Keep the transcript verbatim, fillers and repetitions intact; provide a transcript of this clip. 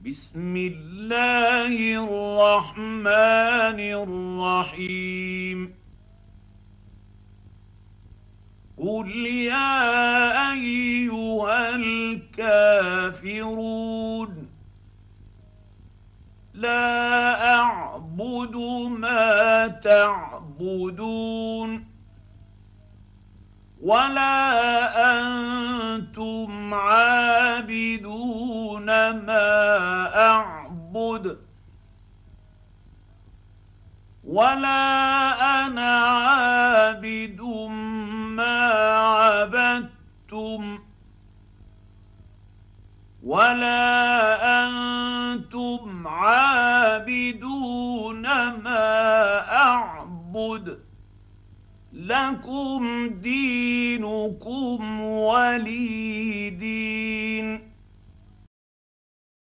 بسم الله الرحمن الرحيم. قل يا ايها الكافرون لا اعبد ما تعبدون ولا انتم عابدون ما اعبد ولا انا عابد ما عبدتم ولا انتم عابدون ما اعبد لكم دينكم ولي دين.